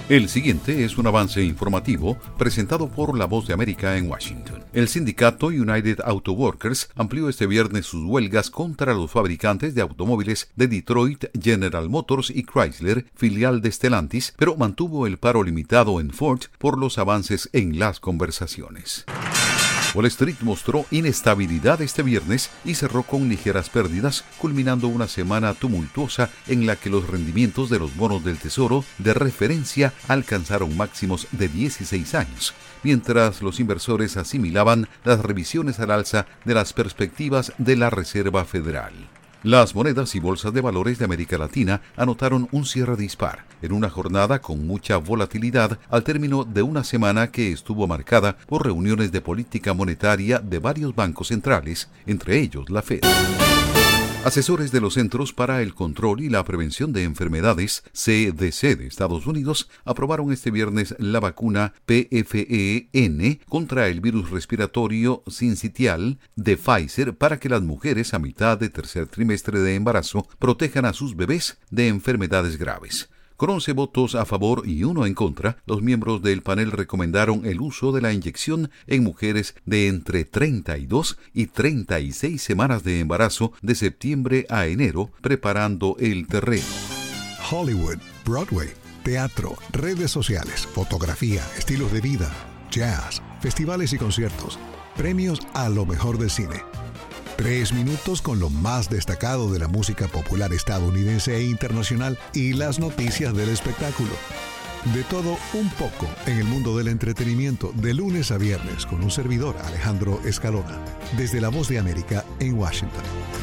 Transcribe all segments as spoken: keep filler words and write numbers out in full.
El siguiente es un avance informativo presentado por La Voz de América en Washington. El sindicato United Auto Workers amplió este viernes sus huelgas contra los fabricantes de automóviles de Detroit, General Motors y Chrysler, filial de Stellantis, pero mantuvo el paro limitado en Ford por los avances en las conversaciones. Wall Street mostró inestabilidad este viernes y cerró con ligeras pérdidas, culminando una semana tumultuosa en la que los rendimientos de los bonos del Tesoro de referencia alcanzaron máximos de dieciséis años, mientras los inversores asimilaban las revisiones al alza de las perspectivas de la Reserva Federal. Las monedas y bolsas de valores de América Latina anotaron un cierre dispar, en una jornada con mucha volatilidad al término de una semana que estuvo marcada por reuniones de política monetaria de varios bancos centrales, entre ellos la Fed. Asesores de los Centros para el Control y la Prevención de Enfermedades, C D C de Estados Unidos, aprobaron este viernes la vacuna P F E N contra el virus respiratorio sincitial de Pfizer para que las mujeres a mitad de tercer trimestre de embarazo protejan a sus bebés de enfermedades graves. Con once votos a favor y uno en contra, los miembros del panel recomendaron el uso de la inyección en mujeres de entre treinta y dos y treinta y seis semanas de embarazo de septiembre a enero, preparando el terreno. Hollywood, Broadway, teatro, redes sociales, fotografía, estilos de vida, jazz, festivales y conciertos, premios a lo mejor del cine. Tres minutos con lo más destacado de la música popular estadounidense e internacional y las noticias del espectáculo. De todo un poco en el mundo del entretenimiento de lunes a viernes con un servidor, Alejandro Escalona, desde La Voz de América en Washington.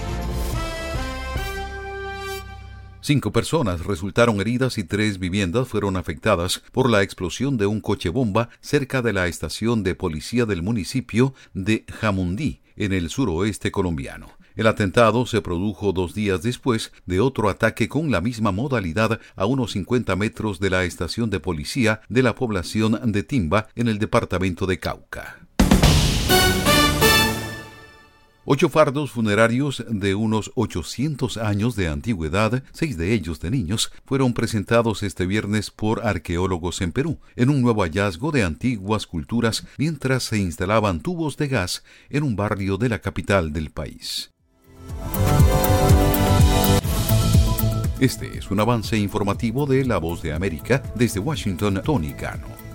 Cinco personas resultaron heridas y tres viviendas fueron afectadas por la explosión de un coche bomba cerca de la estación de policía del municipio de Jamundí, en el suroeste colombiano. El atentado se produjo dos días después de otro ataque con la misma modalidad a unos cincuenta metros de la estación de policía de la población de Timba, en el departamento de Cauca. Ocho fardos funerarios de unos ochocientos años de antigüedad, seis de ellos de niños, fueron presentados este viernes por arqueólogos en Perú, en un nuevo hallazgo de antiguas culturas mientras se instalaban tubos de gas en un barrio de la capital del país. Este es un avance informativo de La Voz de América. Desde Washington, Tony Cano.